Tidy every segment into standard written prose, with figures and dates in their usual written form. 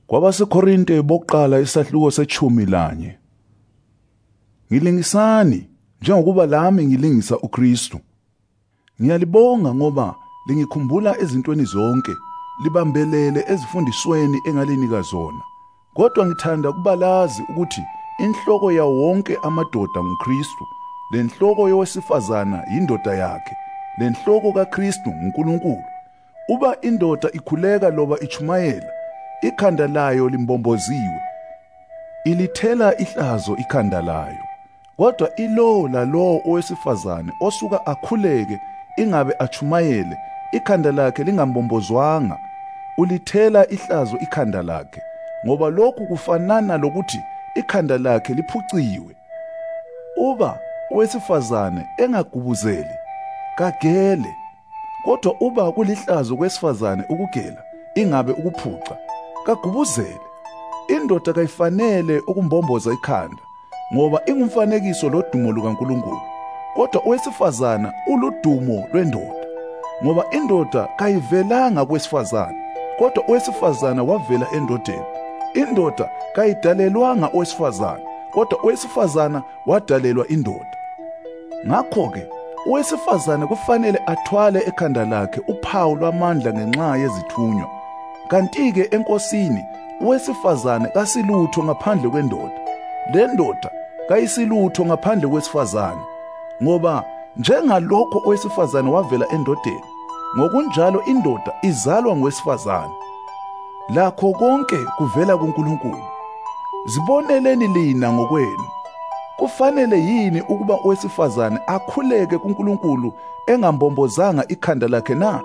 KwabaseKorinte bokuqala isahluko se-11. Ngilingisani njengokuba lami ngilingisa uKristu. Ngiyalibonga ngoba lingikhumbula ezintweni zonke, libambelele ezifundisweni engalinika zona. Kodwa ngithanda ukubalazi ukuthi inhloko ya wonke amadoda nguKristu, lenhloko yowesifazana yindoda yakhe, lenhloko kaKristu nguNkulunkulu. Uba indoda ikhuleka loba ichumayela, ikhanda layo limbomboziwe, ilithela ihlazo ikhanda layo. Kodwa ilo lalo owesifazane osuka akhuleke ingabe achumayele, ikhanda lakhe lingambombozwanga, ulithela ihlazo ikhanda lakhe, ngoba lokhu kufanana lokuthi ikhanda lakhe liphuciwe. Uba owesifazane engagubuzeli, kagele. Kodwa uba kulihlazo kwesifazane ukugela ingabe ukuphuca, kagubuzele. Indoda kayifanele ukumbomboza ikhanda, ngoba ingumfanekiso lodumo lukaNkulunkulu. Kodwa owesifazana uludumo lwendoda, ngoba indoda kayivelanga kwesifazane, kodwa owesifazana wavela endodeni. Indoda kayidalelwanga owesifazane, kodwa owesifazana wadalelwa indoda. Ngakho-ke owesifazane kufanele athwale ekhanda lakhe uphawu lwamandla ngenxa yezithunywa. Kanti-ke enkosini owesifazane kasilutho ngaphandle kwendoda, le ndoda kayisilutho ngaphandle kwesifazane. Ngoba njengalokho owesifazane wavela endodeni, ngokunjalo indoda izalwa ngowesifazane. Lakho konke kuvela kuNkulunkulu. Ziboneleni lina ngokwenu. Kufanele yini ukuba owesifazane akhuleke kuNkulunkulu engambombozanga ikhanda lakhe na?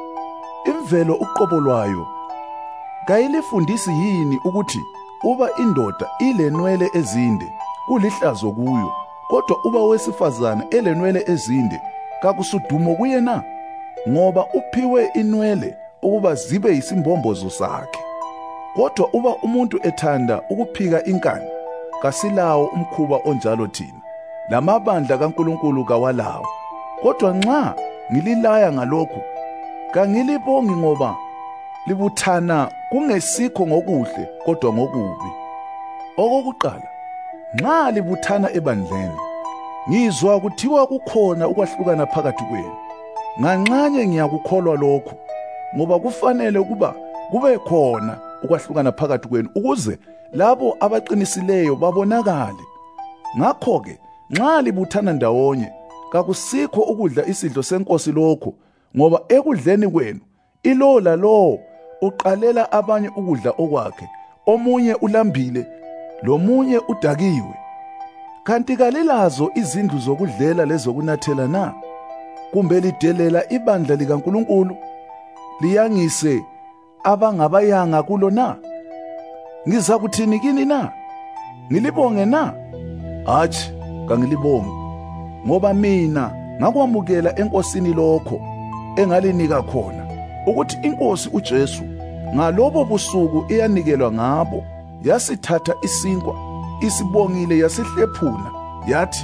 Imvelo uqobo lwayo kayilifundisi yini ukuthi uba indoda ilenwele ezinde kulihlazo kuyo, kodwa uba owesifazane elenwele ezinde kakusudumo kuye na? Ngoba uphiwe inwele ukuba zibe yisimbombozo sakhe. Kodwa uba umuntu ethanda ukuphika inkani, kasilawo umkhuba onjalo thina, lamabandla kaNkulunkulu kawalawo. Kodwa nxa ngililaya ngalokhu, kangilibongi ngoba libuthana kungesikho ngokuhle kodwa ngokubi. Okokuqala, nxa libuthana ebandleni, ngizwa kuthiwa kukhona ukwahlukana phakathi kwenu. Nganxanye ngiyakukholwa lokhu, ngoba kufanele ukuba kube khona ukwahlukana phakathi kwenu ukuze labo abaqinisileyo babonakale. Ngakho-ke nxa libuthana ndawonye, kakusikho ukudla isidlo senkosi lokho, ngoba ekudleni kwenu ilo lalowo uqalela abanye ukudla okwakhe, omunye ulambile lomunye udakiwe. Kanti kalilazo izindlu zokudlela lezokunathela na? Kumbe lidelela ibandla likaNkulunkulu, liyangise abangabayanga kulo na? Ngizakuthini kini na? Ngilibonge na? Hatshi, kangilibongi, ngoba mina ngakwamukela enkosini lokho engalinika khona, ukuthi iNkosi uJesu ngalobo busuku iyanikelwa ngabo, yasithatha isinkwa, isibongile yasihlephuna, yathi,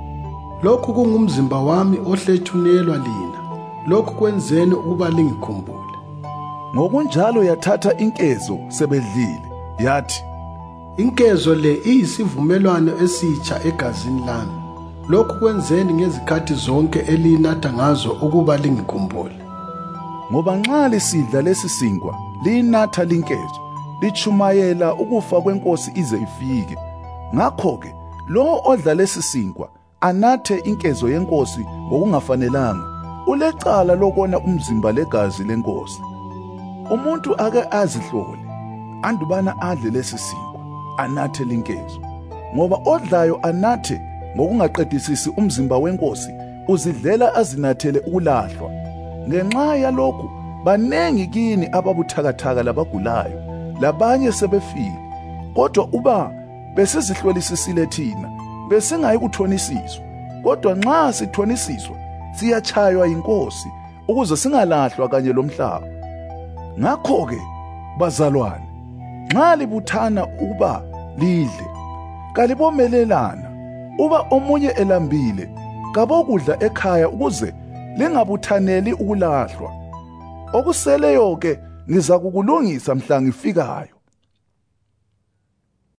lokhu kungumzimba wami ohlethunelwa lina, lokhu kwenzeni ukuba lingikhumbule. Ngokunjalo yathatha inkezo sebedlile, yathi, inkezo le iyisivumelwano esitsha egazini lami, lokhu kwenzeni ngezikhathi zonke eliyinatha ngazo ukuba lingikhumbule. Ngoba nxa lisidla lesi sinkwa liyinatha linkezo, lichumayela ukufa kweNkosi ize ifike. Ngakho-ke lowo odla lesi sinkwa anathe inkezo yeNkosi ngokungafanelanga, ulecala lokona umzimba legazi leNkosi. Umuntu ake azihlole, andubana adle lesi sinkwa, anathe linkezo. Ngoba odlayo anathe ngokungaqedisisi umzimba weNkosi, uzidlela azinathele ukulahlwa. Ngenxa yalokhu banengi kini ababuthakathaka labagulayo, labanye sebefile. Kodwa uba besizihlolisisile thina, besingayi kuthonisiswa. Kodwa nxa sithonisiswa, siyachaywa yiNkosi ukuze singalahlwa kanye lomhlaba. Ngakho-ke bazalwane, nxa libuthana ukuba lidle, kalibomelelana. Uba omunye elambile, kabokudla ekhaya ukuze lingabuthaneli ukulahlwa. Okuseleyo-ke ngizakukulungisa mhla ngifikayo.